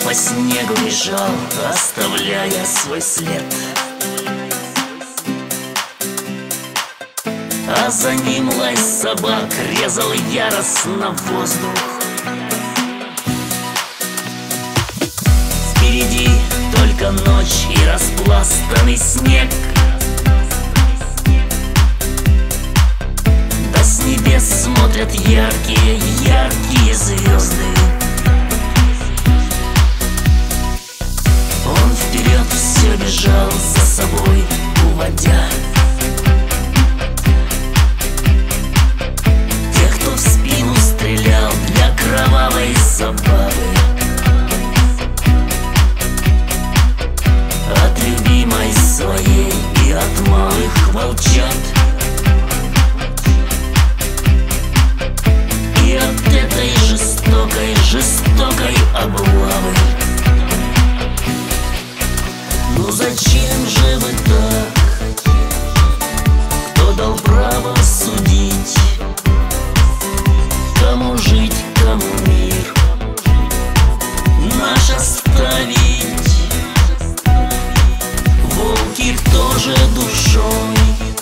по снегу бежал, оставляя свой след. А за ним лай собак резал яростно воздух. Впереди только ночь и распластанный снег. Да с небес смотрят яркие, яркие звезды. Он вперед все бежал, за собой уводя тех, кто в спину стрелял для кровавой забавы. От любимой своей и от малых волчат, и от этой жестокой, жестокой облавы. Ну зачем же вы так? Кто дал право судить? Кому жить, кому мир наш оставить? Волки тоже душой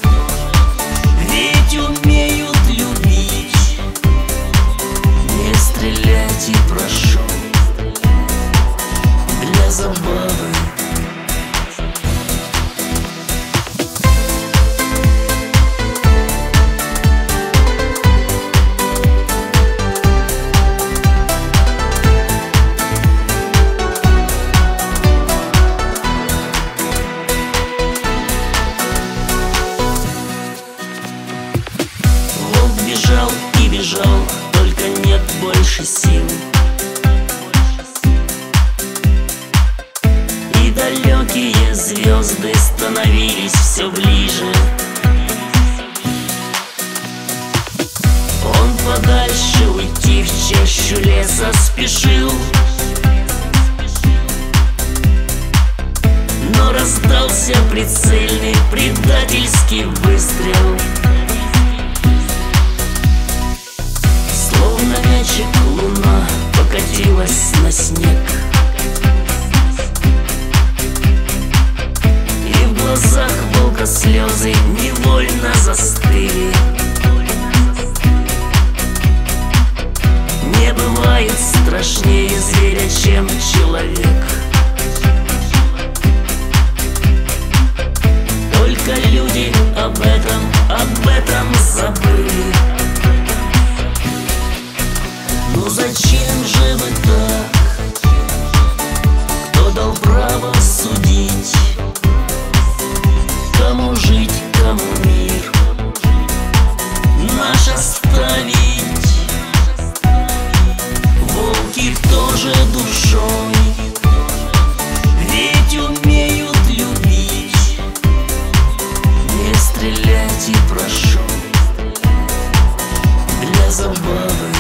ведь умеют любить. Не стреляйте, прошу, для забавы. Бежал и бежал, только нет больше сил. И далекие звезды становились все ближе. Он подальше уйти в чащу леса спешил, но раздался прицельный предательский выстрел. Словно мячик луна покатилась на снег, и в глазах волка слезы невольно застыли. Не бывает страшнее зверя, чем человек. Только люди об этом забыли. Ну зачем же вы так? Кто дал право судить? Кому жить, кому мир наш оставить? Волки тоже душой ведь умеют любить. Не стреляйте, прошу, для забавы.